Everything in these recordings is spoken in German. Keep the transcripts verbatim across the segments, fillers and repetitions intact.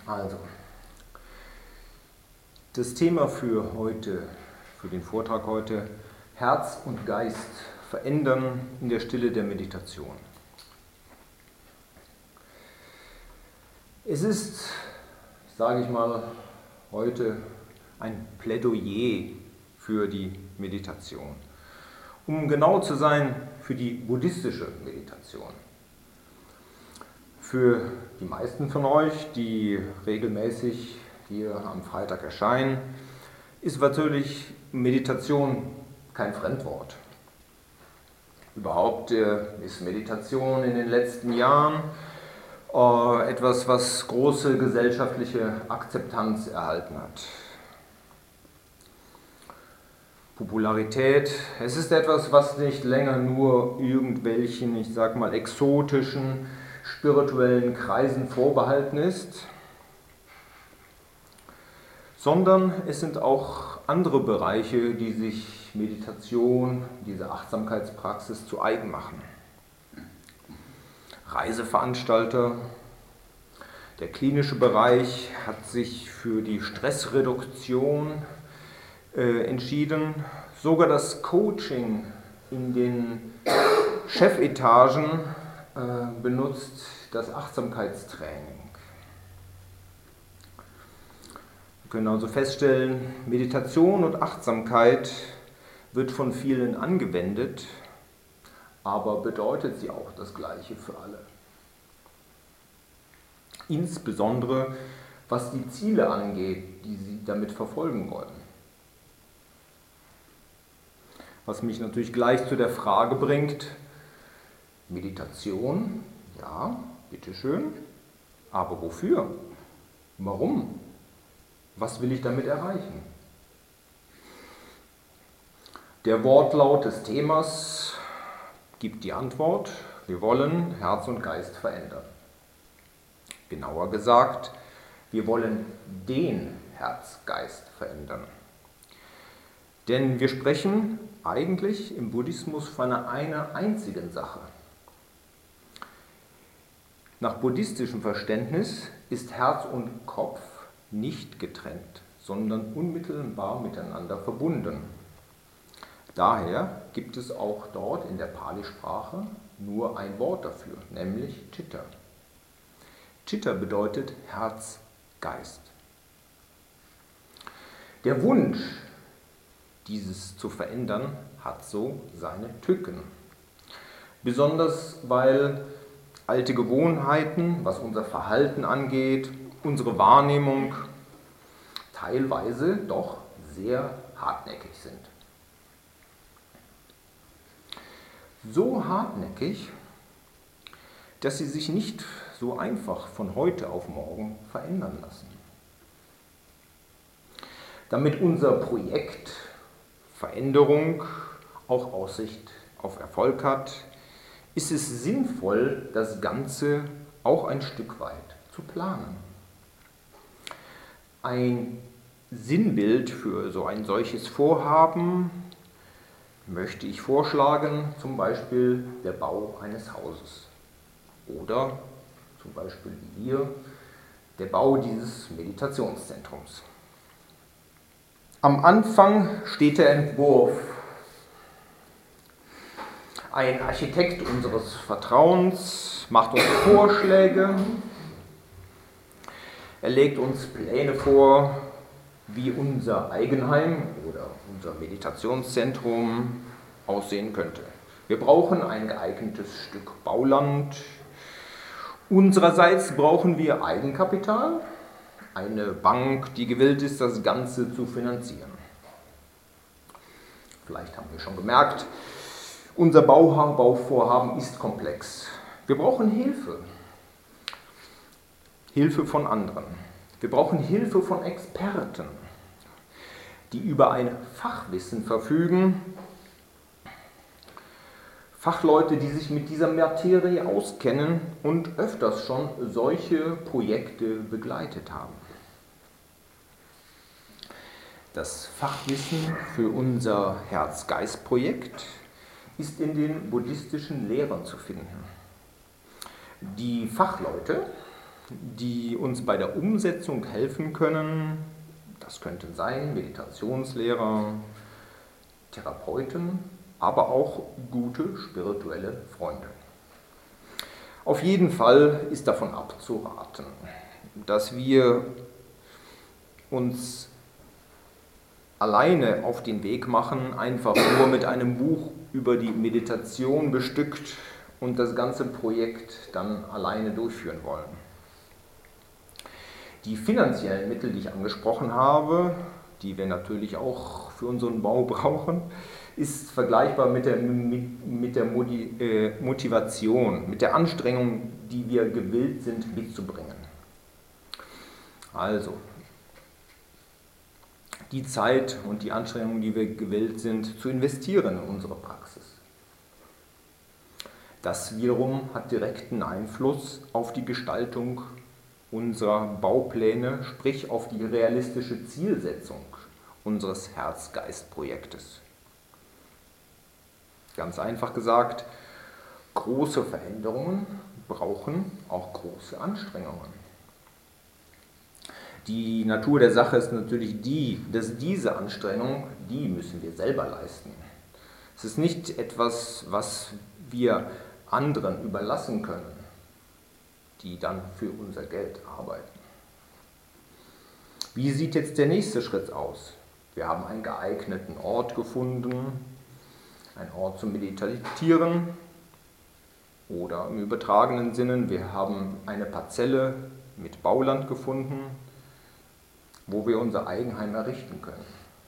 Also, das Thema für heute, für den Vortrag heute, Herz und Geist verändern in der Stille der Meditation. Es ist, sage ich mal, heute ein Plädoyer für die Meditation. Um genau zu sein, für die buddhistische Meditation. Für die meisten von euch, die regelmäßig hier am Freitag erscheinen, ist natürlich Meditation kein Fremdwort. Überhaupt ist Meditation in den letzten Jahren äh, etwas, was große gesellschaftliche Akzeptanz erhalten hat. Popularität, es ist etwas, was nicht länger nur irgendwelchen, ich sag mal, exotischen, spirituellen Kreisen vorbehalten ist, sondern es sind auch andere Bereiche, die sich Meditation, diese Achtsamkeitspraxis zu eigen machen. Reiseveranstalter, der klinische Bereich hat sich für die Stressreduktion äh, entschieden, sogar das Coaching in den Chefetagen äh, benutzt das Achtsamkeitstraining. Wir können also feststellen, Meditation und Achtsamkeit wird von vielen angewendet, aber bedeutet sie auch das Gleiche für alle. Insbesondere was die Ziele angeht, die sie damit verfolgen wollen. Was mich natürlich gleich zu der Frage bringt, Meditation, ja, bitteschön, aber wofür? Warum? Was will ich damit erreichen? Der Wortlaut des Themas gibt die Antwort, wir wollen Herz und Geist verändern. Genauer gesagt, wir wollen den Herz-Geist verändern. Denn wir sprechen eigentlich im Buddhismus von einer einzigen Sache. Nach buddhistischem Verständnis ist Herz und Kopf nicht getrennt, sondern unmittelbar miteinander verbunden. Daher gibt es auch dort in der Pali-Sprache nur ein Wort dafür, nämlich Chitta. Chitta bedeutet Herz, Geist. Der Wunsch, dieses zu verändern, hat so seine Tücken. Besonders weil alte Gewohnheiten, was unser Verhalten angeht, unsere Wahrnehmung teilweise doch sehr hartnäckig sind. So hartnäckig, dass sie sich nicht so einfach von heute auf morgen verändern lassen. Damit unser Projekt Veränderung auch Aussicht auf Erfolg hat, ist es sinnvoll, das Ganze auch ein Stück weit zu planen. Ein Sinnbild für so ein solches Vorhaben möchte ich vorschlagen, zum Beispiel der Bau eines Hauses oder zum Beispiel wie hier der Bau dieses Meditationszentrums. Am Anfang steht der Entwurf. Ein Architekt unseres Vertrauens macht uns Vorschläge, er legt uns Pläne vor, wie unser Eigenheim oder unser Meditationszentrum aussehen könnte. Wir brauchen ein geeignetes Stück Bauland. Unsererseits brauchen wir Eigenkapital, eine Bank, die gewillt ist, das Ganze zu finanzieren. Vielleicht haben wir schon gemerkt, unser Bauvorhaben ist komplex. Wir brauchen Hilfe. Hilfe von anderen. Wir brauchen Hilfe von Experten, die über ein Fachwissen verfügen. Fachleute, die sich mit dieser Materie auskennen und öfters schon solche Projekte begleitet haben. Das Fachwissen für unser Herz-Geist-Projekt ist in den buddhistischen Lehren zu finden. Die Fachleute die uns bei der Umsetzung helfen können. Das könnten sein Meditationslehrer, Therapeuten, aber auch gute spirituelle Freunde. Auf jeden Fall ist davon abzuraten, dass wir uns alleine auf den Weg machen, einfach nur mit einem Buch über die Meditation bestückt und das ganze Projekt dann alleine durchführen wollen. Die finanziellen Mittel, die ich angesprochen habe, die wir natürlich auch für unseren Bau brauchen, ist vergleichbar mit der, mit der Motivation, mit der Anstrengung, die wir gewillt sind mitzubringen. Also, die Zeit und die Anstrengung, die wir gewillt sind zu investieren in unsere Praxis. Das wiederum hat direkten Einfluss auf die Gestaltung unserer Baupläne, sprich auf die realistische Zielsetzung unseres Herz-Geist-Projektes. Ganz einfach gesagt, große Veränderungen brauchen auch große Anstrengungen. Die Natur der Sache ist natürlich die, dass diese Anstrengung, die müssen wir selber leisten. Es ist nicht etwas, was wir anderen überlassen können, die dann für unser Geld arbeiten. Wie sieht jetzt der nächste Schritt aus? Wir haben einen geeigneten Ort gefunden, einen Ort zum Meditieren oder im übertragenen Sinne, wir haben eine Parzelle mit Bauland gefunden, wo wir unser Eigenheim errichten können.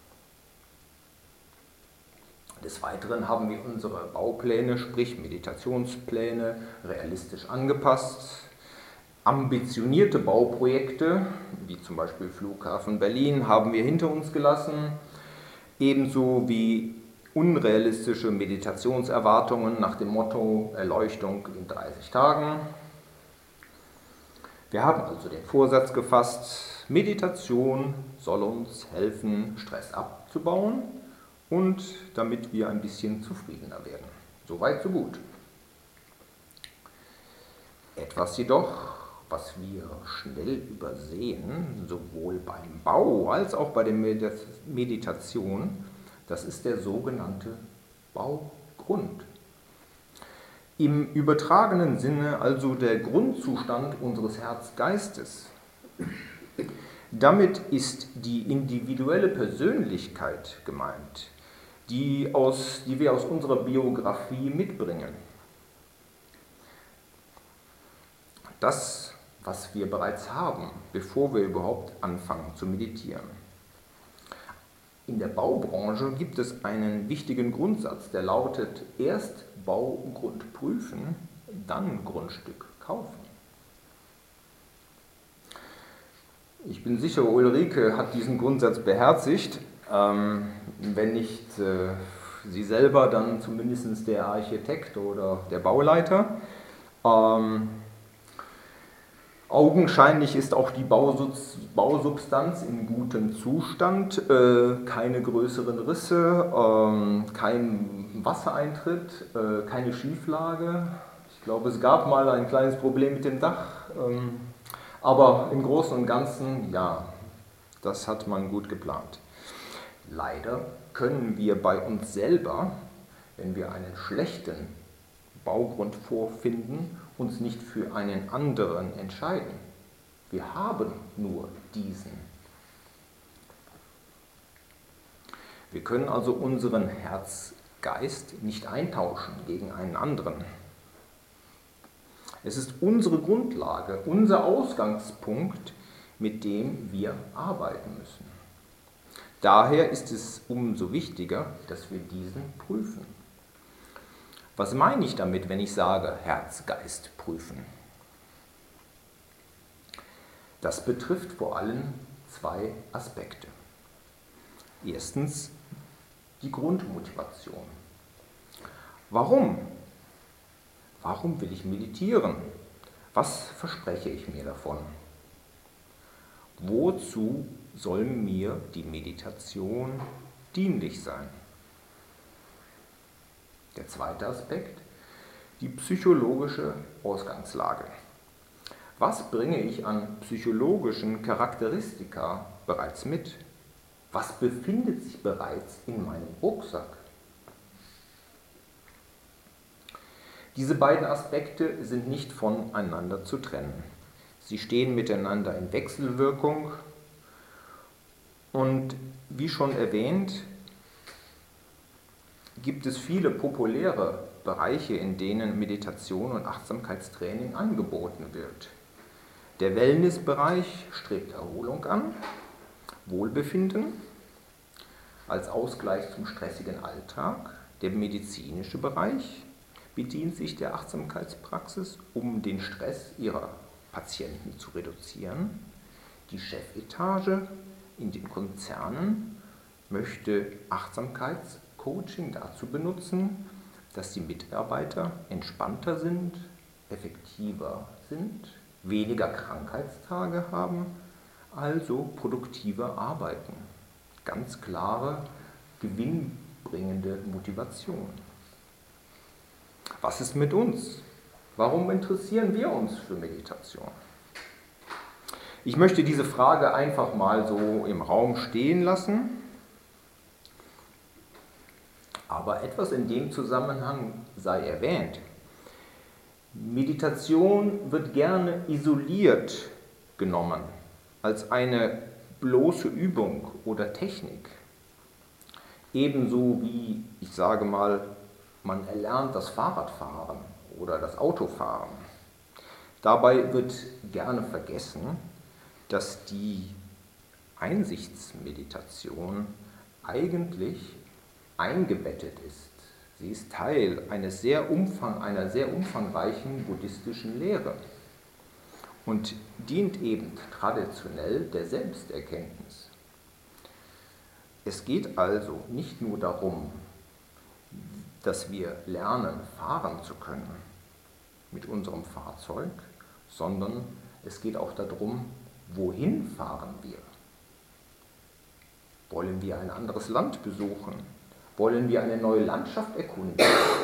Des Weiteren haben wir unsere Baupläne, sprich Meditationspläne, realistisch angepasst. Ambitionierte Bauprojekte, wie zum Beispiel Flughafen Berlin, haben wir hinter uns gelassen, ebenso wie unrealistische Meditationserwartungen nach dem Motto Erleuchtung in dreißig Tagen. Wir haben also den Vorsatz gefasst, Meditation soll uns helfen, Stress abzubauen und damit wir ein bisschen zufriedener werden. Soweit, so gut. Etwas jedoch, was wir schnell übersehen, sowohl beim Bau als auch bei der Meditation, das ist der sogenannte Baugrund. Im übertragenen Sinne also der Grundzustand unseres Herz-Geistes. Damit ist die individuelle Persönlichkeit gemeint, die, aus, die wir aus unserer Biografie mitbringen. Das, was wir bereits haben, bevor wir überhaupt anfangen zu meditieren. In der Baubranche gibt es einen wichtigen Grundsatz, der lautet: erst Baugrund prüfen, dann Grundstück kaufen. Ich bin sicher, Ulrike hat diesen Grundsatz beherzigt. Ähm, wenn nicht äh, sie selber, dann zumindest der Architekt oder der Bauleiter. Ähm, augenscheinlich ist auch die Bausubstanz in gutem Zustand, äh, keine größeren Risse, äh, kein Wassereintritt, äh, keine Schieflage. Ich glaube, es gab mal ein kleines Problem mit dem Dach. Ähm, Aber im Großen und Ganzen, ja, das hat man gut geplant. Leider können wir bei uns selber, wenn wir einen schlechten Baugrund vorfinden, uns nicht für einen anderen entscheiden. Wir haben nur diesen. Wir können also unseren Herzgeist nicht eintauschen gegen einen anderen. Es ist unsere Grundlage, unser Ausgangspunkt, mit dem wir arbeiten müssen. Daher ist es umso wichtiger, dass wir diesen prüfen. Was meine ich damit, wenn ich sage, Herz-Geist prüfen? Das betrifft vor allem zwei Aspekte. Erstens die Grundmotivation. Warum? Warum will ich meditieren? Was verspreche ich mir davon? Wozu soll mir die Meditation dienlich sein? Der zweite Aspekt, die psychologische Ausgangslage. Was bringe ich an psychologischen Charakteristika bereits mit? Was befindet sich bereits in meinem Rucksack? Diese beiden Aspekte sind nicht voneinander zu trennen. Sie stehen miteinander in Wechselwirkung und wie schon erwähnt, gibt es viele populäre Bereiche, in denen Meditation und Achtsamkeitstraining angeboten wird. Der Wellnessbereich strebt Erholung an, Wohlbefinden als Ausgleich zum stressigen Alltag. Der medizinische Bereich bedient sich der Achtsamkeitspraxis, um den Stress ihrer Patienten zu reduzieren. Die Chefetage in den Konzernen möchte Achtsamkeitscoaching dazu benutzen, dass die Mitarbeiter entspannter sind, effektiver sind, weniger Krankheitstage haben, also produktiver arbeiten. Ganz klare, gewinnbringende Motivation. Was ist mit uns? Warum interessieren wir uns für Meditation? Ich möchte diese Frage einfach mal so im Raum stehen lassen, aber etwas in dem Zusammenhang sei erwähnt. Meditation wird gerne isoliert genommen, als eine bloße Übung oder Technik. Ebenso wie, ich sage mal, man erlernt das Fahrradfahren oder das Autofahren. Dabei wird gerne vergessen, dass die Einsichtsmeditation eigentlich eingebettet ist. Sie ist Teil eines sehr umfang, einer sehr umfangreichen buddhistischen Lehre und dient eben traditionell der Selbsterkenntnis. Es geht also nicht nur darum, dass wir lernen, fahren zu können mit unserem Fahrzeug, sondern es geht auch darum, wohin fahren wir? Wollen wir ein anderes Land besuchen? Wollen wir eine neue Landschaft erkunden?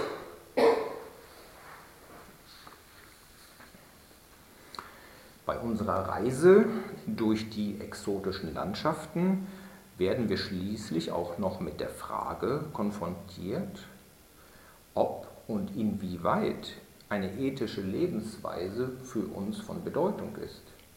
Bei unserer Reise durch die exotischen Landschaften werden wir schließlich auch noch mit der Frage konfrontiert, ob und inwieweit eine ethische Lebensweise für uns von Bedeutung ist.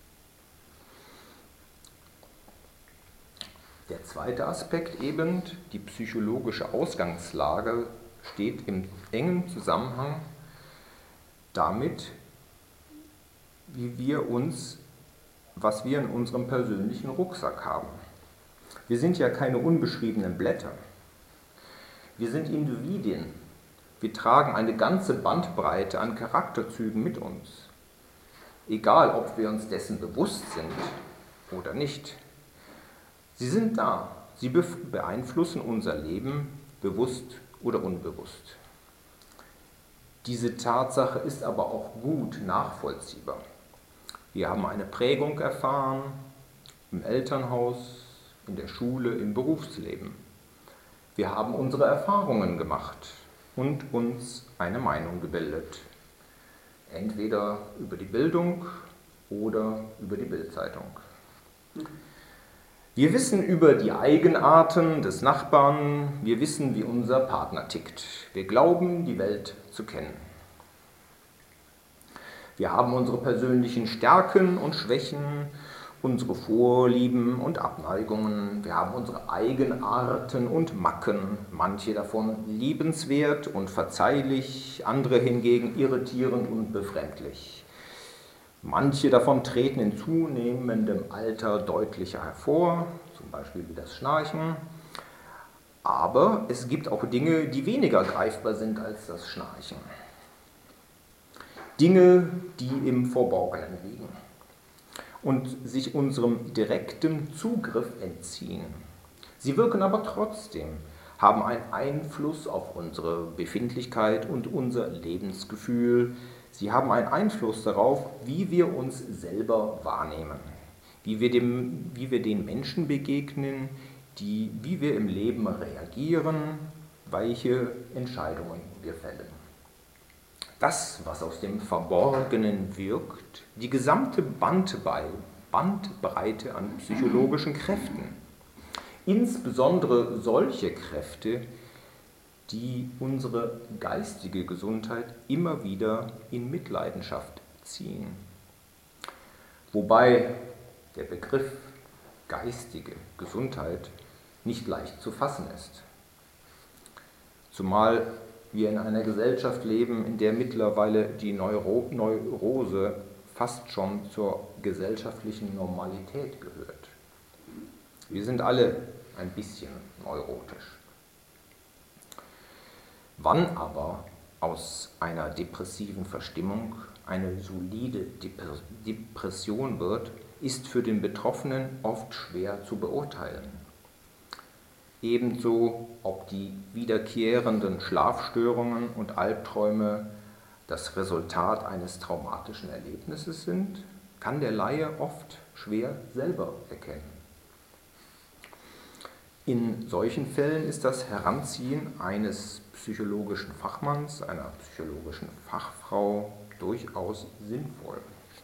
Der zweite Aspekt eben, die psychologische Ausgangslage, steht im engen Zusammenhang damit, wie wir uns, was wir in unserem persönlichen Rucksack haben. Wir sind ja keine unbeschriebenen Blätter. Wir sind Individuen. Wir tragen eine ganze Bandbreite an Charakterzügen mit uns. Egal, ob wir uns dessen bewusst sind oder nicht. Sie sind da. Sie beeinflussen unser Leben, bewusst oder unbewusst. Diese Tatsache ist aber auch gut nachvollziehbar. Wir haben eine Prägung erfahren im Elternhaus, in der Schule, im Berufsleben. Wir haben unsere Erfahrungen gemacht und uns eine Meinung gebildet. Entweder über die Bildung oder über die Bildzeitung. Wir wissen über die Eigenarten des Nachbarn, wir wissen, wie unser Partner tickt. Wir glauben, die Welt zu kennen. Wir haben unsere persönlichen Stärken und Schwächen, unsere Vorlieben und Abneigungen. Wir haben unsere Eigenarten und Macken, manche davon liebenswert und verzeihlich, andere hingegen irritierend und befremdlich. Manche davon treten in zunehmendem Alter deutlicher hervor, zum Beispiel wie das Schnarchen. Aber es gibt auch Dinge, die weniger greifbar sind als das Schnarchen. Dinge, die im Verborgenen liegen und sich unserem direkten Zugriff entziehen. Sie wirken aber trotzdem, haben einen Einfluss auf unsere Befindlichkeit und unser Lebensgefühl. Sie haben einen Einfluss darauf, wie wir uns selber wahrnehmen, wie wir, dem, wie wir den Menschen begegnen, die, wie wir im Leben reagieren, welche Entscheidungen wir fällen. Das, was aus dem Verborgenen wirkt, die gesamte Bandbreite an psychologischen Kräften. Insbesondere solche Kräfte, die unsere geistige Gesundheit immer wieder in Mitleidenschaft ziehen. Wobei der Begriff geistige Gesundheit nicht leicht zu fassen ist. Zumal wir in einer Gesellschaft leben, in der mittlerweile die Neuro- Neurose fast schon zur gesellschaftlichen Normalität gehört. Wir sind alle ein bisschen neurotisch. Wann aber aus einer depressiven Verstimmung eine solide Depression wird, ist für den Betroffenen oft schwer zu beurteilen. Ebenso, ob die wiederkehrenden Schlafstörungen und Albträume das Resultat eines traumatischen Erlebnisses sind, kann der Laie oft schwer selber erkennen. In solchen Fällen ist das Heranziehen eines psychologischen Fachmanns, einer psychologischen Fachfrau durchaus sinnvoll.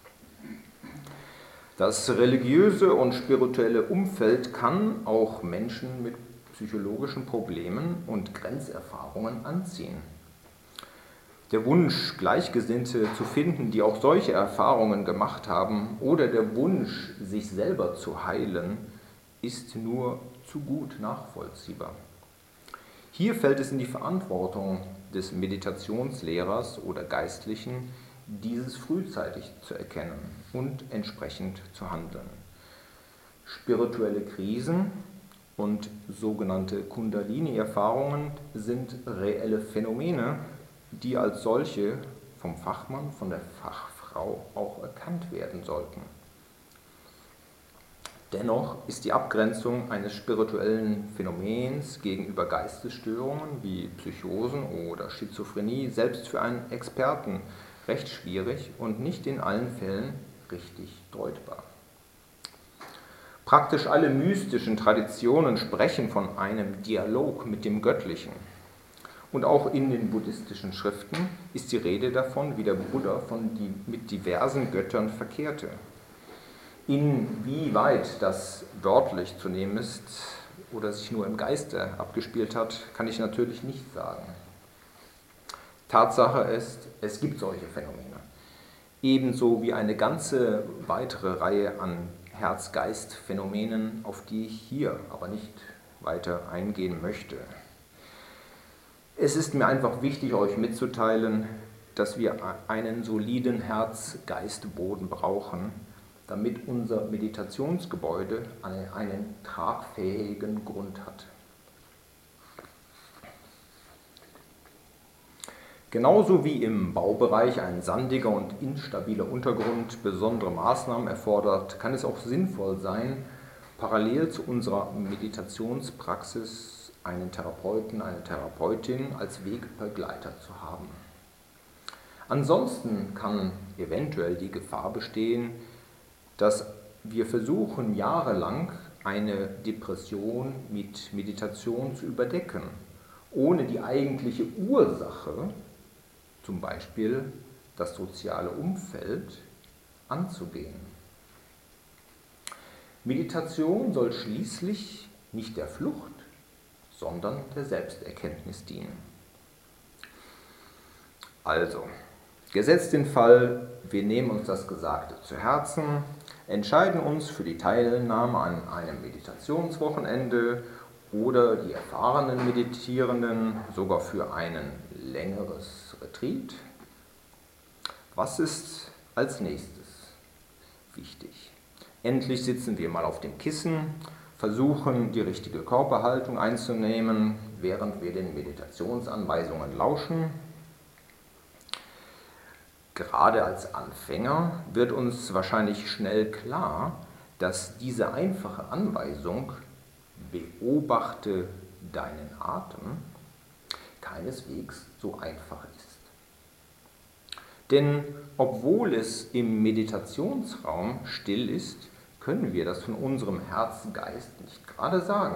Das religiöse und spirituelle Umfeld kann auch Menschen mit psychologischen Problemen und Grenzerfahrungen anziehen. Der Wunsch, Gleichgesinnte zu finden, die auch solche Erfahrungen gemacht haben, oder der Wunsch, sich selber zu heilen, ist nur zu gut nachvollziehbar. Hier fällt es in die Verantwortung des Meditationslehrers oder Geistlichen, dieses frühzeitig zu erkennen und entsprechend zu handeln. Spirituelle Krisen und sogenannte Kundalini-Erfahrungen sind reelle Phänomene, die als solche vom Fachmann, von der Fachfrau auch erkannt werden sollten. Dennoch ist die Abgrenzung eines spirituellen Phänomens gegenüber Geistesstörungen wie Psychosen oder Schizophrenie selbst für einen Experten recht schwierig und nicht in allen Fällen richtig deutbar. Praktisch alle mystischen Traditionen sprechen von einem Dialog mit dem Göttlichen. Und auch in den buddhistischen Schriften ist die Rede davon, wie der Buddha von die, mit diversen Göttern verkehrte. Inwieweit das wörtlich zu nehmen ist oder sich nur im Geiste abgespielt hat, kann ich natürlich nicht sagen. Tatsache ist, es gibt solche Phänomene. Ebenso wie eine ganze weitere Reihe an Herz-Geist-Phänomenen, auf die ich hier aber nicht weiter eingehen möchte. Es ist mir einfach wichtig, euch mitzuteilen, dass wir einen soliden Herz-Geist-Boden brauchen, damit unser Meditationsgebäude einen tragfähigen Grund hat. Genauso wie im Baubereich ein sandiger und instabiler Untergrund besondere Maßnahmen erfordert, kann es auch sinnvoll sein, parallel zu unserer Meditationspraxis einen Therapeuten, eine Therapeutin als Wegbegleiter zu haben. Ansonsten kann eventuell die Gefahr bestehen, dass wir versuchen, jahrelang eine Depression mit Meditation zu überdecken, ohne die eigentliche Ursache, zum Beispiel das soziale Umfeld, anzugehen. Meditation soll schließlich nicht der Flucht, sondern der Selbsterkenntnis dienen. Also, gesetzt den Fall, wir nehmen uns das Gesagte zu Herzen, entscheiden uns für die Teilnahme an einem Meditationswochenende oder die erfahrenen Meditierenden sogar für ein längeres Retreat. Was ist als nächstes wichtig? Endlich sitzen wir mal auf dem Kissen, versuchen die richtige Körperhaltung einzunehmen, während wir den Meditationsanweisungen lauschen. Gerade als Anfänger wird uns wahrscheinlich schnell klar, dass diese einfache Anweisung, beobachte deinen Atem, keineswegs so einfach ist. Denn obwohl es im Meditationsraum still ist, können wir das von unserem Herz-Geist nicht gerade sagen.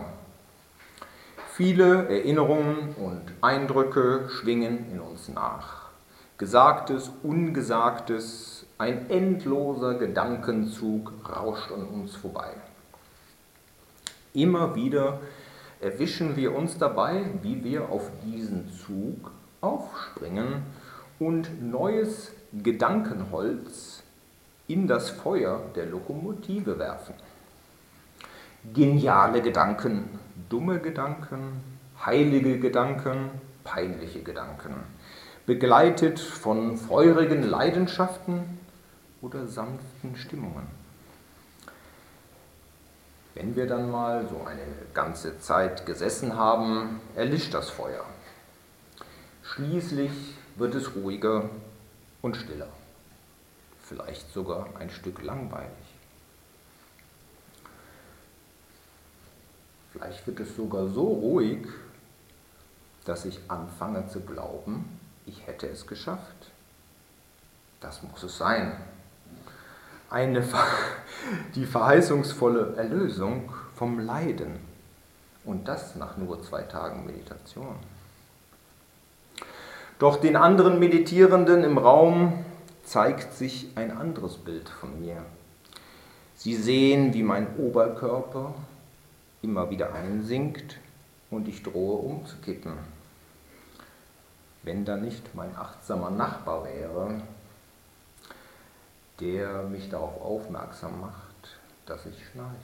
Viele Erinnerungen und Eindrücke schwingen in uns nach. Gesagtes, Ungesagtes, ein endloser Gedankenzug rauscht an uns vorbei. Immer wieder erwischen wir uns dabei, wie wir auf diesen Zug aufspringen und neues Gedankenholz in das Feuer der Lokomotive werfen. Geniale Gedanken, dumme Gedanken, heilige Gedanken, peinliche Gedanken, begleitet von feurigen Leidenschaften oder sanften Stimmungen. Wenn wir dann mal so eine ganze Zeit gesessen haben, erlischt das Feuer. Schließlich wird es ruhiger und stiller, vielleicht sogar ein Stück langweilig. Vielleicht wird es sogar so ruhig, dass ich anfange zu glauben, ich hätte es geschafft. Das muss es sein. Eine, die verheißungsvolle Erlösung vom Leiden. Und das nach nur zwei Tagen Meditation. Doch den anderen Meditierenden im Raum zeigt sich ein anderes Bild von mir. Sie sehen, wie mein Oberkörper immer wieder einsinkt und ich drohe umzukippen. Wenn da nicht mein achtsamer Nachbar wäre, der mich darauf aufmerksam macht, dass ich schnarche.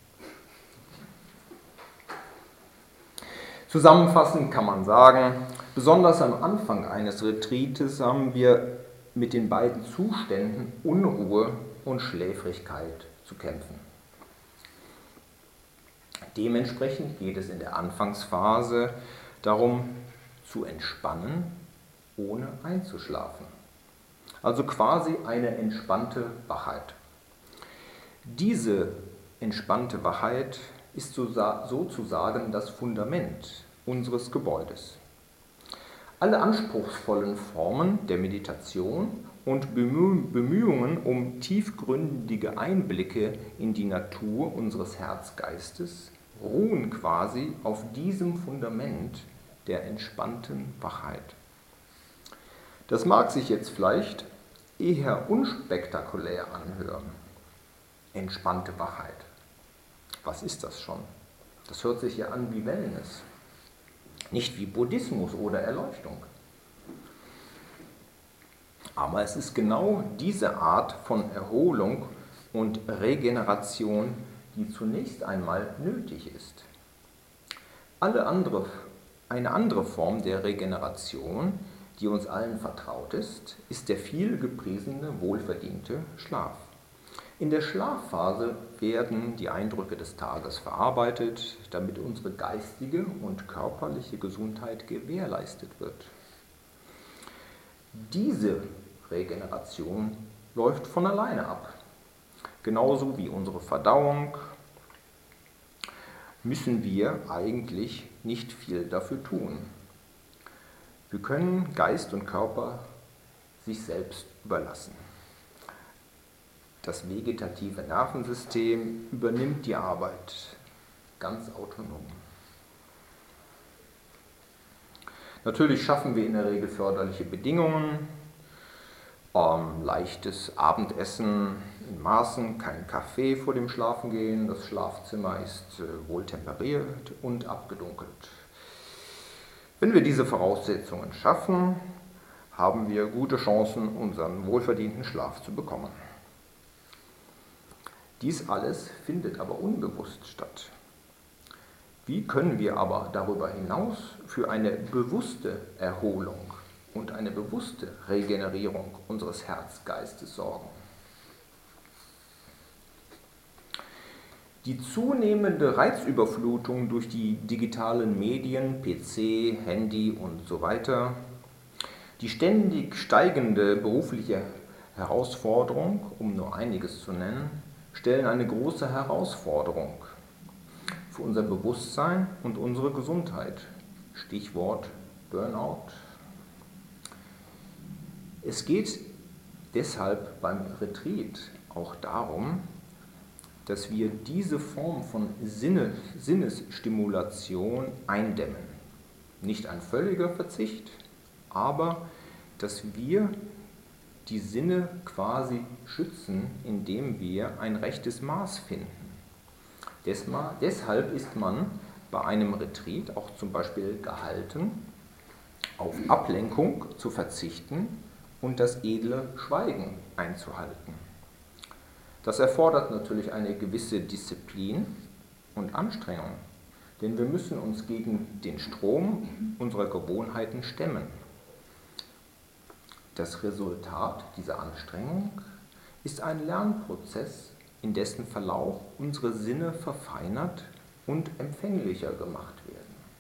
Zusammenfassend kann man sagen, besonders am Anfang eines Retreates haben wir mit den beiden Zuständen Unruhe und Schläfrigkeit zu kämpfen. Dementsprechend geht es in der Anfangsphase darum, zu entspannen, ohne einzuschlafen. Also quasi eine entspannte Wachheit. Diese entspannte Wachheit ist sozusagen das Fundament unseres Gebäudes. Alle anspruchsvollen Formen der Meditation und Bemühungen um tiefgründige Einblicke in die Natur unseres Herzgeistes ruhen quasi auf diesem Fundament der entspannten Wachheit. Das mag sich jetzt vielleicht eher unspektakulär anhören. Entspannte Wachheit. Was ist das schon? Das hört sich ja an wie Wellness, nicht wie Buddhismus oder Erleuchtung. Aber es ist genau diese Art von Erholung und Regeneration, die zunächst einmal nötig ist. Alle andere, eine andere Form der Regeneration, die uns allen vertraut ist, ist der viel gepriesene, wohlverdiente Schlaf. In der Schlafphase werden die Eindrücke des Tages verarbeitet, damit unsere geistige und körperliche Gesundheit gewährleistet wird. Diese Regeneration läuft von alleine ab. Genauso wie unsere Verdauung müssen wir eigentlich nicht viel dafür tun. Wir können Geist und Körper sich selbst überlassen. Das vegetative Nervensystem übernimmt die Arbeit ganz autonom. Natürlich schaffen wir in der Regel förderliche Bedingungen, ähm, leichtes Abendessen in Maßen, kein Kaffee vor dem Schlafengehen, das Schlafzimmer ist äh, wohl temperiert und abgedunkelt. Wenn wir diese Voraussetzungen schaffen, haben wir gute Chancen, unseren wohlverdienten Schlaf zu bekommen. Dies alles findet aber unbewusst statt. Wie können wir aber darüber hinaus für eine bewusste Erholung und eine bewusste Regenerierung unseres Herzgeistes sorgen? Die zunehmende Reizüberflutung durch die digitalen Medien, P C, Handy und so weiter, die ständig steigende berufliche Herausforderung, um nur einiges zu nennen, stellen eine große Herausforderung für unser Bewusstsein und unsere Gesundheit. Stichwort Burnout. Es geht deshalb beim Retreat auch darum, dass wir diese Form von Sinne, Sinnesstimulation eindämmen. Nicht ein völliger Verzicht, aber dass wir die Sinne quasi schützen, indem wir ein rechtes Maß finden. Deshalb ist man bei einem Retreat auch zum Beispiel gehalten, auf Ablenkung zu verzichten und das edle Schweigen einzuhalten. Das erfordert natürlich eine gewisse Disziplin und Anstrengung, denn wir müssen uns gegen den Strom unserer Gewohnheiten stemmen. Das Resultat dieser Anstrengung ist ein Lernprozess, in dessen Verlauf unsere Sinne verfeinert und empfänglicher gemacht werden.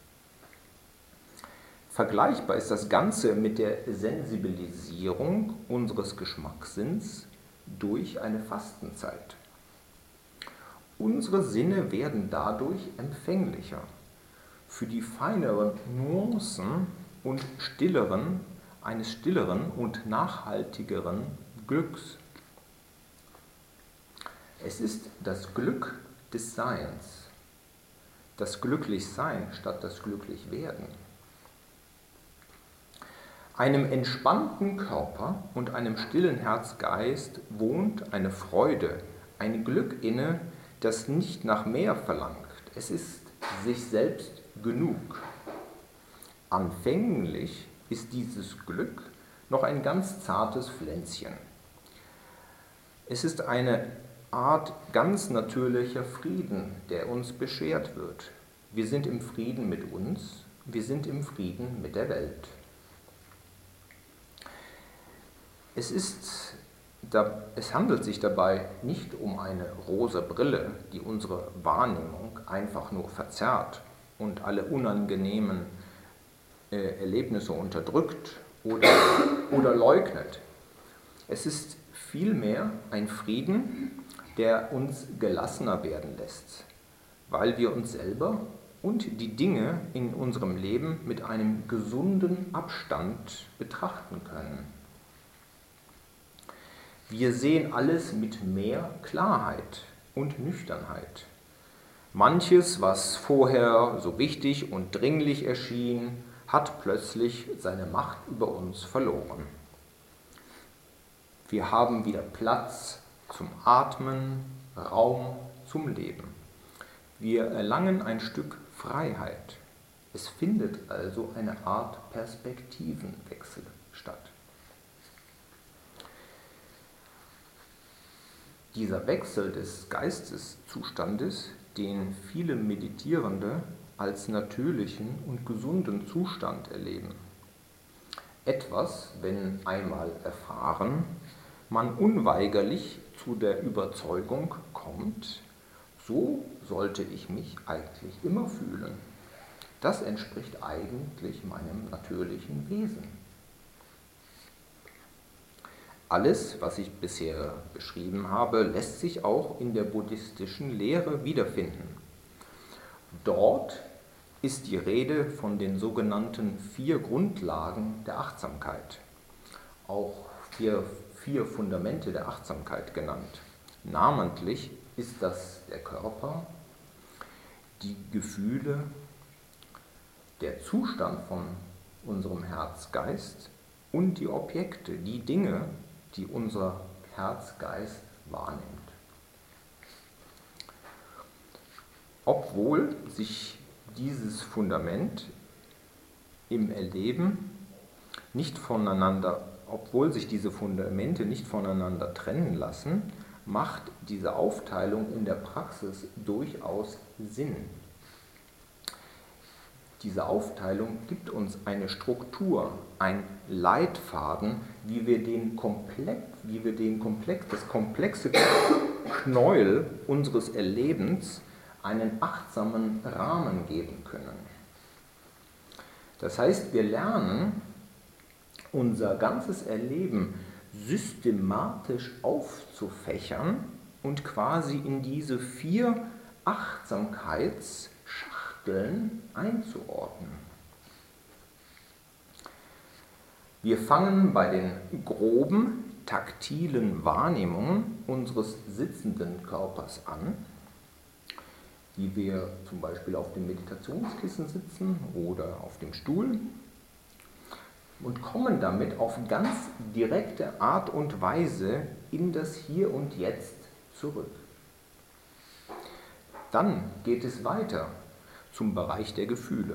Vergleichbar ist das Ganze mit der Sensibilisierung unseres Geschmackssinns durch eine Fastenzeit. Unsere Sinne werden dadurch empfänglicher für die feineren Nuancen und stilleren, eines stilleren und nachhaltigeren Glücks. Es ist das Glück des Seins, das Glücklichsein statt das Glücklichwerden. Einem entspannten Körper und einem stillen Herzgeist wohnt eine Freude, ein Glück inne, das nicht nach mehr verlangt. Es ist sich selbst genug. Anfänglich ist dieses Glück noch ein ganz zartes Pflänzchen. Es ist eine Art ganz natürlicher Frieden, der uns beschert wird. Wir sind im Frieden mit uns, wir sind im Frieden mit der Welt. Es, ist, es handelt sich dabei nicht um eine rosa Brille, die unsere Wahrnehmung einfach nur verzerrt und alle unangenehmen äh, Erlebnisse unterdrückt oder, oder leugnet. Es ist vielmehr ein Frieden, der uns gelassener werden lässt, weil wir uns selber und die Dinge in unserem Leben mit einem gesunden Abstand betrachten können. Wir sehen alles mit mehr Klarheit und Nüchternheit. Manches, was vorher so wichtig und dringlich erschien, hat plötzlich seine Macht über uns verloren. Wir haben wieder Platz zum Atmen, Raum zum Leben. Wir erlangen ein Stück Freiheit. Es findet also eine Art Perspektivenwechsel statt. Dieser Wechsel des Geisteszustandes, den viele Meditierende als natürlichen und gesunden Zustand erleben. Etwas, wenn einmal erfahren, man unweigerlich zu der Überzeugung kommt, so sollte ich mich eigentlich immer fühlen. Das entspricht eigentlich meinem natürlichen Wesen. Alles, was ich bisher beschrieben habe, lässt sich auch in der buddhistischen Lehre wiederfinden. Dort ist die Rede von den sogenannten vier Grundlagen der Achtsamkeit, auch vier, vier Fundamente der Achtsamkeit genannt. Namentlich ist das der Körper, die Gefühle, der Zustand von unserem Herz-Geist und die Objekte, die Dinge, die unser Herz-Geist wahrnimmt. Obwohl sich dieses Fundament im Erleben nicht voneinander, obwohl sich diese Fundamente nicht voneinander trennen lassen, macht diese Aufteilung in der Praxis durchaus Sinn. Diese Aufteilung gibt uns eine Struktur, ein Leitfaden, wie wir den Komplex, wie wir den Komplex, das komplexe Knäuel unseres Erlebens einen achtsamen Rahmen geben können. Das heißt, wir lernen, unser ganzes Erleben systematisch aufzufächern und quasi in diese vier Achtsamkeitsschachteln einzuordnen. Wir fangen bei den groben, taktilen Wahrnehmungen unseres sitzenden Körpers an, wie wir zum Beispiel auf dem Meditationskissen sitzen oder auf dem Stuhl. und kommen damit auf ganz direkte Art und Weise in das Hier und Jetzt zurück. Dann geht es weiter zum Bereich der Gefühle.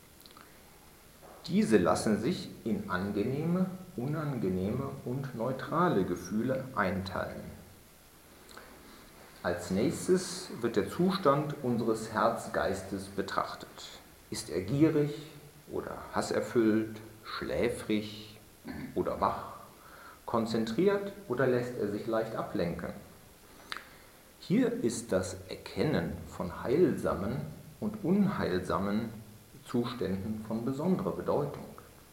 Diese lassen sich in angenehme, unangenehme und neutrale Gefühle einteilen. Als nächstes wird der Zustand unseres Herzgeistes betrachtet. Ist er gierig oder hasserfüllt, schläfrig oder wach, konzentriert oder lässt er sich leicht ablenken? Hier ist das Erkennen von heilsamen und unheilsamen Zuständen von besonderer Bedeutung.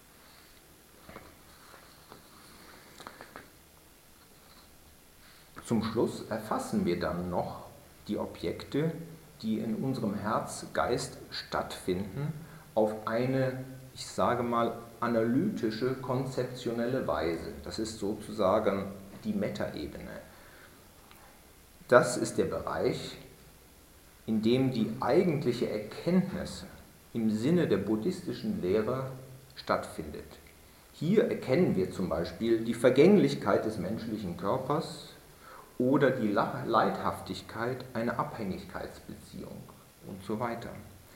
Zum Schluss erfassen wir dann noch die Objekte, die in unserem Herzgeist stattfinden, auf eine, ich sage mal, analytische, konzeptionelle Weise. Das ist sozusagen die Metaebene. Das ist der Bereich, in dem die eigentliche Erkenntnis im Sinne der buddhistischen Lehre stattfindet. Hier erkennen wir zum Beispiel die Vergänglichkeit des menschlichen Körpers oder die Leidhaftigkeit einer Abhängigkeitsbeziehung und so weiter.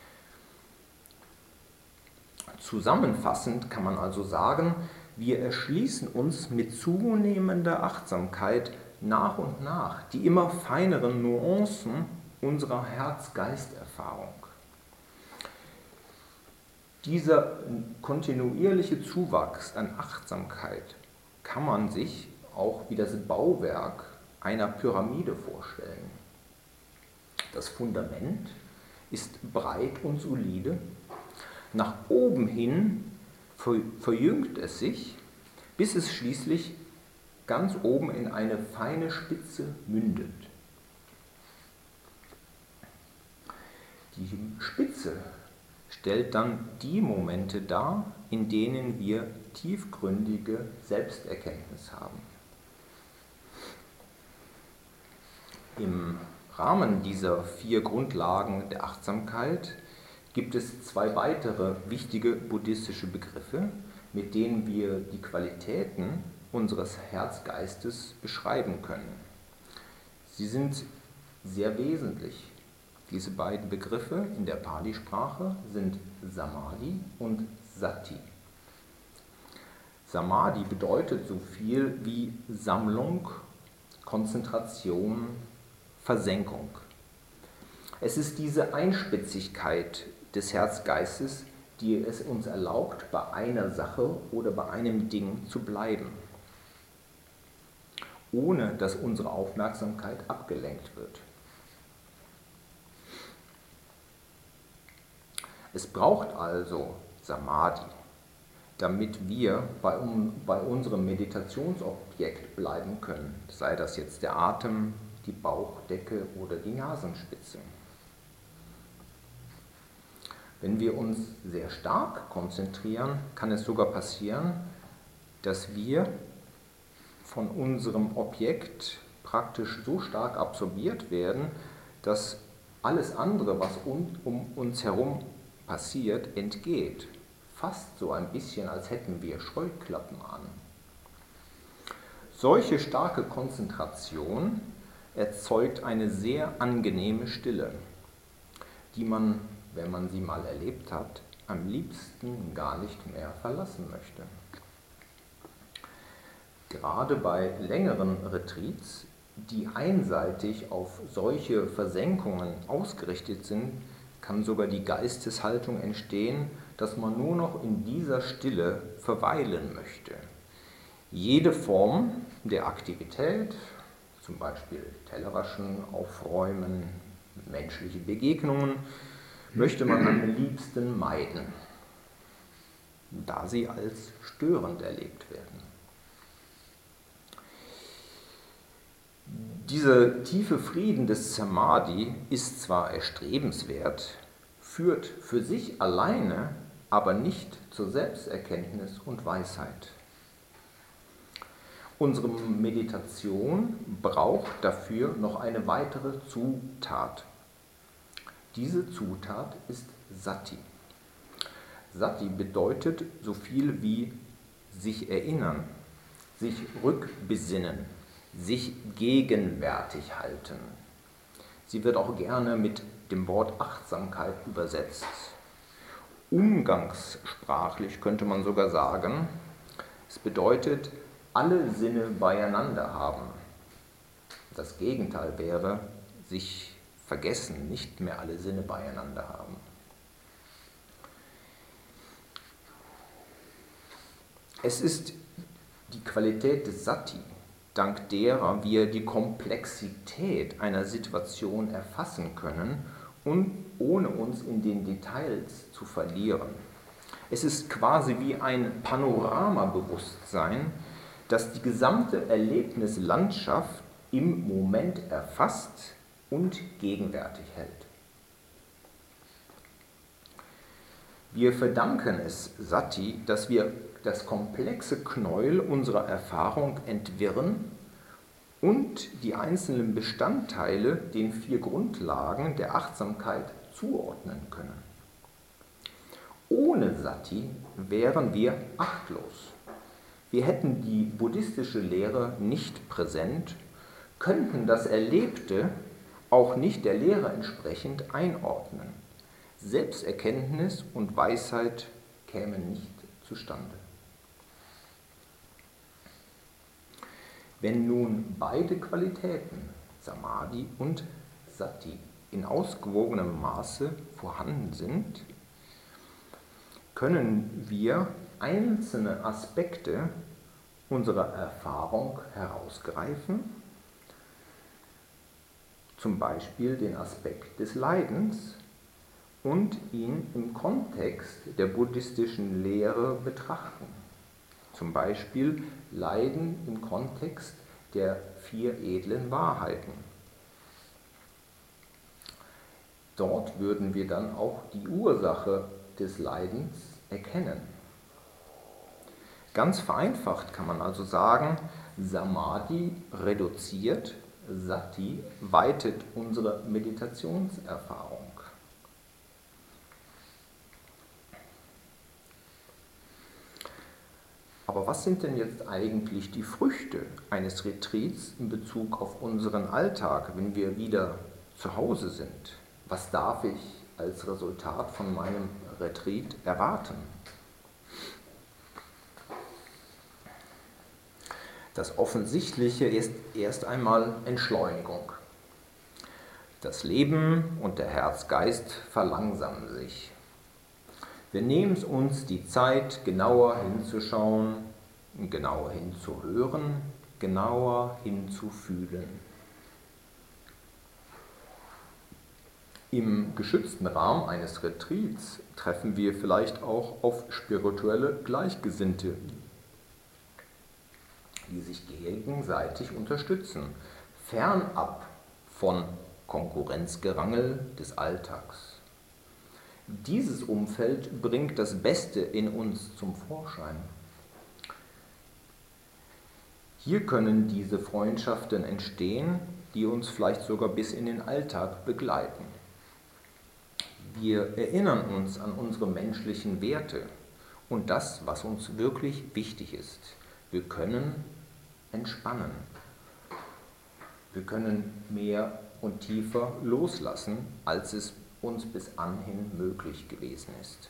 Zusammenfassend kann man also sagen, wir erschließen uns mit zunehmender Achtsamkeit nach und nach die immer feineren Nuancen unserer Herz-Geist-Erfahrung. Dieser kontinuierliche Zuwachs an Achtsamkeit kann man sich auch wie das Bauwerk einer Pyramide vorstellen. Das Fundament ist breit und solide. Nach oben hin verjüngt es sich, bis es schließlich ganz oben in eine feine Spitze mündet. Die Spitze stellt dann die Momente dar, in denen wir tiefgründige Selbsterkenntnis haben. Im Rahmen dieser vier Grundlagen der Achtsamkeit gibt es zwei weitere wichtige buddhistische Begriffe, mit denen wir die Qualitäten unseres Herzgeistes beschreiben können. Sie sind sehr wesentlich. Diese beiden Begriffe in der Pali-Sprache sind Samadhi und Sati. Samadhi bedeutet so viel wie Sammlung, Konzentration, Versenkung. Es ist diese Einspitzigkeit des Herzgeistes, die es uns erlaubt, bei einer Sache oder bei einem Ding zu bleiben, ohne dass unsere Aufmerksamkeit abgelenkt wird. Es braucht also Samadhi, damit wir bei, um, bei unserem Meditationsobjekt bleiben können, sei das jetzt der Atem, die Bauchdecke oder die Nasenspitze. Wenn wir uns sehr stark konzentrieren, kann es sogar passieren, dass wir von unserem Objekt praktisch so stark absorbiert werden, dass alles andere, was um, um uns herum passiert, entgeht. Fast so ein bisschen, als hätten wir Scheuklappen an. Solche starke Konzentration erzeugt eine sehr angenehme Stille, die man, wenn man sie mal erlebt hat, am liebsten gar nicht mehr verlassen möchte. Gerade bei längeren Retreats, die einseitig auf solche Versenkungen ausgerichtet sind, kann sogar die Geisteshaltung entstehen, dass man nur noch in dieser Stille verweilen möchte. Jede Form der Aktivität, zum Beispiel Tellerwaschen, Aufräumen, menschliche Begegnungen, möchte man am liebsten meiden, da sie als störend erlebt werden. Dieser tiefe Frieden des Samadhi ist zwar erstrebenswert, führt für sich alleine aber nicht zur Selbsterkenntnis und Weisheit. Unsere Meditation braucht dafür noch eine weitere Zutat. Diese Zutat ist Sati. Sati bedeutet so viel wie sich erinnern, sich rückbesinnen, sich gegenwärtig halten. Sie wird auch gerne mit dem Wort Achtsamkeit übersetzt. Umgangssprachlich könnte man sogar sagen, es bedeutet, alle Sinne beieinander haben. Das Gegenteil wäre, sich vergessen, nicht mehr alle Sinne beieinander haben. Es ist die Qualität des Sati, dank derer wir die Komplexität einer Situation erfassen können und ohne uns in den Details zu verlieren. Es ist quasi wie ein Panoramabewusstsein, das die gesamte Erlebnislandschaft im Moment erfasst und gegenwärtig hält. Wir verdanken es Sati, dass wir das komplexe Knäuel unserer Erfahrung entwirren und die einzelnen Bestandteile den vier Grundlagen der Achtsamkeit zuordnen können. Ohne Sati wären wir achtlos. Wir hätten die buddhistische Lehre nicht präsent, könnten das Erlebte auch nicht der Lehre entsprechend einordnen. Selbsterkenntnis und Weisheit kämen nicht zustande. Wenn nun beide Qualitäten, Samadhi und Sati, in ausgewogenem Maße vorhanden sind, können wir einzelne Aspekte unserer Erfahrung herausgreifen, zum Beispiel den Aspekt des Leidens, und ihn im Kontext der buddhistischen Lehre betrachten. Zum Beispiel Leiden im Kontext der vier edlen Wahrheiten. Dort würden wir dann auch die Ursache des Leidens erkennen. Ganz vereinfacht kann man also sagen, Samadhi reduziert, Sati weitet unsere Meditationserfahrung. Aber was sind denn jetzt eigentlich die Früchte eines Retreats in Bezug auf unseren Alltag, wenn wir wieder zu Hause sind? Was darf ich als Resultat von meinem Retreat erwarten? Das Offensichtliche ist erst einmal Entschleunigung. Das Leben und der Herz-Geist verlangsamen sich. Wir nehmen uns die Zeit, genauer hinzuschauen, genauer hinzuhören, genauer hinzufühlen. Im geschützten Rahmen eines Retreats treffen wir vielleicht auch auf spirituelle Gleichgesinnte, die sich gegenseitig unterstützen, fernab von Konkurrenzgerangel des Alltags. Dieses Umfeld bringt das Beste in uns zum Vorschein. Hier können diese Freundschaften entstehen, die uns vielleicht sogar bis in den Alltag begleiten. Wir erinnern uns an unsere menschlichen Werte und das, was uns wirklich wichtig ist. Wir können entspannen. Wir können mehr und tiefer loslassen, als es uns bis anhin möglich gewesen ist.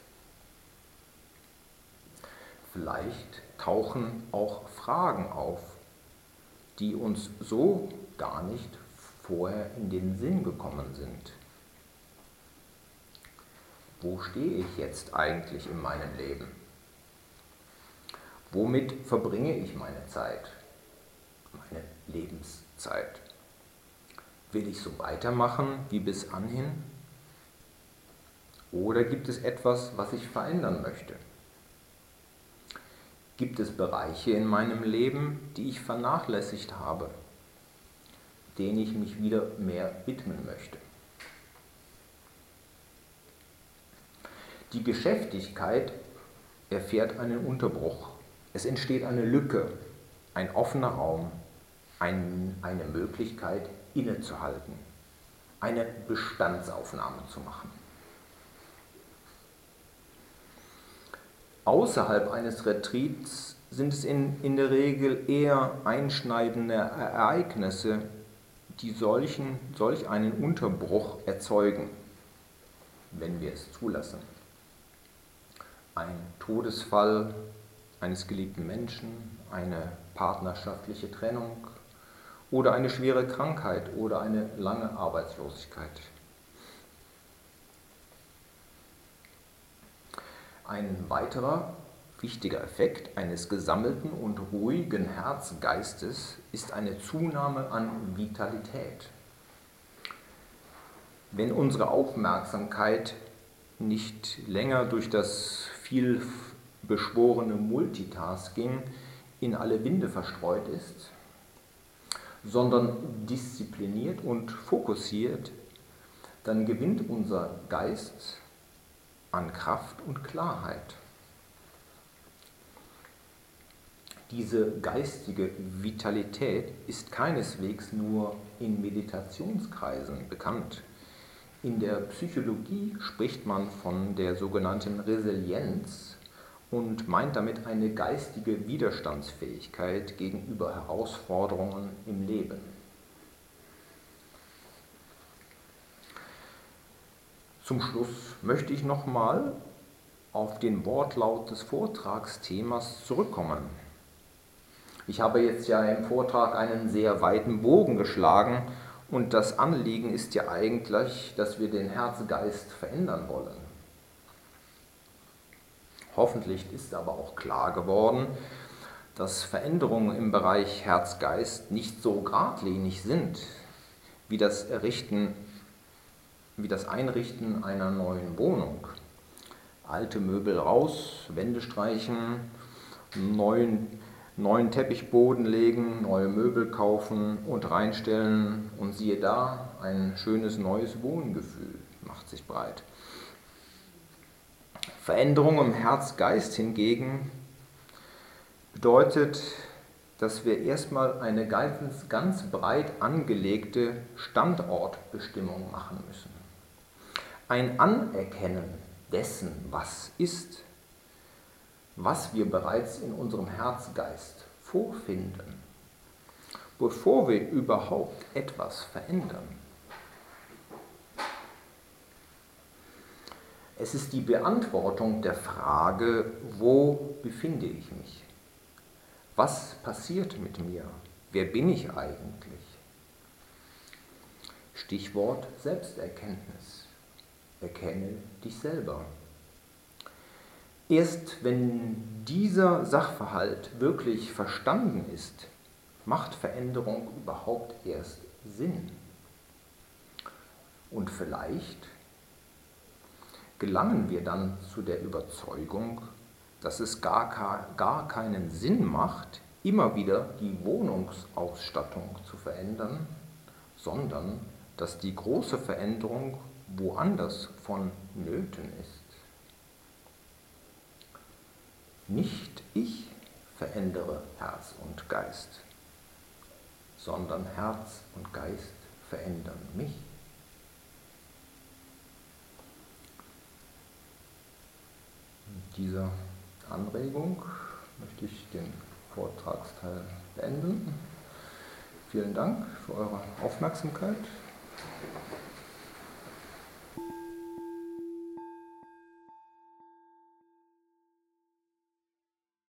Vielleicht tauchen auch Fragen auf, die uns so gar nicht vorher in den Sinn gekommen sind. Wo stehe ich jetzt eigentlich in meinem Leben? Womit verbringe ich meine Zeit, meine Lebenszeit? Will ich so weitermachen wie bis anhin? Oder gibt es etwas, was ich verändern möchte? Gibt es Bereiche in meinem Leben, die ich vernachlässigt habe, denen ich mich wieder mehr widmen möchte? Die Geschäftigkeit erfährt einen Unterbruch. Es entsteht eine Lücke, ein offener Raum, ein, eine Möglichkeit innezuhalten, eine Bestandsaufnahme zu machen. Außerhalb eines Retreats sind es in, in der Regel eher einschneidende Ereignisse, die solchen, solch einen Unterbruch erzeugen, wenn wir es zulassen. Ein Todesfall eines geliebten Menschen, eine partnerschaftliche Trennung oder eine schwere Krankheit oder eine lange Arbeitslosigkeit. Ein weiterer wichtiger Effekt eines gesammelten und ruhigen Herzgeistes ist eine Zunahme an Vitalität. Wenn unsere Aufmerksamkeit nicht länger durch das viel beschworene Multitasking in alle Winde verstreut ist, sondern diszipliniert und fokussiert, dann gewinnt unser Geist an Kraft und Klarheit. Diese geistige Vitalität ist keineswegs nur in Meditationskreisen bekannt. In der Psychologie spricht man von der sogenannten Resilienz und meint damit eine geistige Widerstandsfähigkeit gegenüber Herausforderungen im Leben. Zum Schluss möchte ich nochmal auf den Wortlaut des Vortragsthemas zurückkommen. Ich habe jetzt ja im Vortrag einen sehr weiten Bogen geschlagen und das Anliegen ist ja eigentlich, dass wir den Herzgeist verändern wollen. Hoffentlich ist aber auch klar geworden, dass Veränderungen im Bereich Herz-Geist nicht so geradlinig sind, wie das Errichten, wie das Einrichten einer neuen Wohnung. Alte Möbel raus, Wände streichen, neuen neuen Teppichboden legen, neue Möbel kaufen und reinstellen und siehe da, ein schönes neues Wohngefühl macht sich breit. Veränderung im Herz-Geist hingegen bedeutet, dass wir erstmal eine ganz, ganz breit angelegte Standortbestimmung machen müssen. Ein Anerkennen dessen, was ist, was wir bereits in unserem Herzgeist vorfinden, bevor wir überhaupt etwas verändern. Es ist die Beantwortung der Frage, wo befinde ich mich? Was passiert mit mir? Wer bin ich eigentlich? Stichwort Selbsterkenntnis. Erkenne dich selber. Erst wenn dieser Sachverhalt wirklich verstanden ist, macht Veränderung überhaupt erst Sinn. Und vielleicht gelangen wir dann zu der Überzeugung, dass es gar, gar keinen Sinn macht, immer wieder die Wohnungsausstattung zu verändern, sondern dass die große Veränderung woanders vonnöten ist. Nicht ich verändere Herz und Geist, sondern Herz und Geist verändern mich. Mit dieser Anregung möchte ich den Vortragsteil beenden. Vielen Dank für eure Aufmerksamkeit.